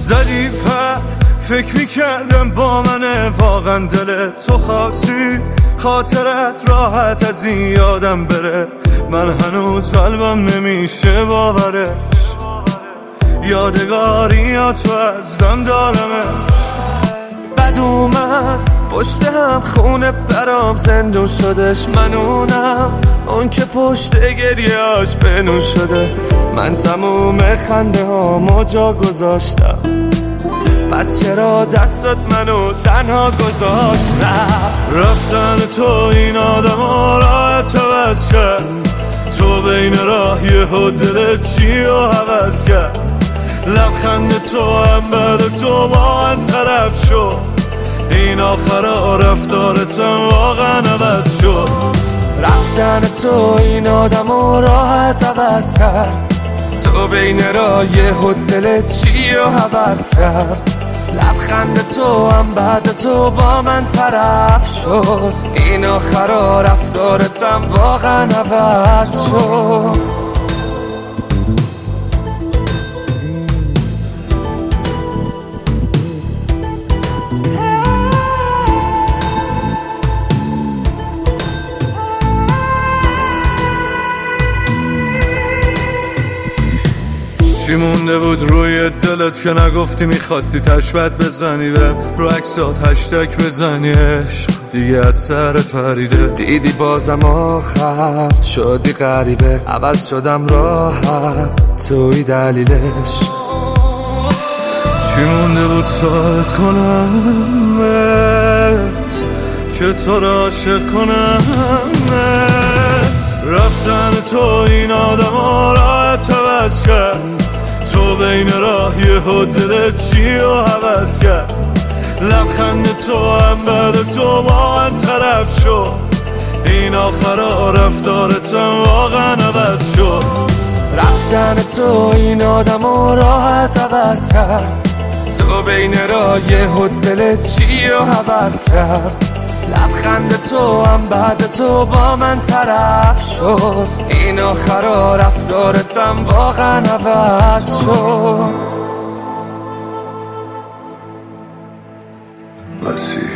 زدی پر فکر میکردم با منه واقعا دل تو خاصی خاطرت راحت از این یادم بره من هنوز قلبم نمیشه باورش یادگاری یا تو از دم دارمش بد اومد پشت هم خونه برام زندون شدش منونم اون که پشت گریهاش بنون شده من تموم خنده هامو جا گذاشتم پس چرا دستت منو تنها گذاشت رفتن تو این آدم ها راحت عوض کرد تو بین راه یهو دلت چی رو عوض کرد لبخند تو هم بعد تو با من طرف شد این آخرا رفتارتم واقعا عوض شد رفتن تو این آدم ها راحت عوض کرد تو بین راه یهو دلت چی رو عوض کرد لبخند تو هم بعد تو با من طرف شد این آخرا رفتارتم واقعا عوض شد چی مونده بود روی دلت که نگفتی میخواستی تشبت بزنی و رو عکسات هشتگ بزنی عشق دیگه از سرت پریده دیدی بازم آخر شدی غریبه عوض شدم راحت توی دلیلش چی مونده بود ساعت کنمت که تو را عاشق کنمت رفتن تو این آدم ها راحت عوض کرد تو بین راه یهو دلت چی رو عوض کرد لبخند تو هم بعد تو با من طرف شد این آخرا رفتارتم واقعا عوض شد رفتن تو این آدم ها راحت عوض کرد تو بین راه یهو دلت چی رو عوض کرد لبخند تو هم بعد تو با من طرف شد این آخرا رفتارتم واقعا عوض شد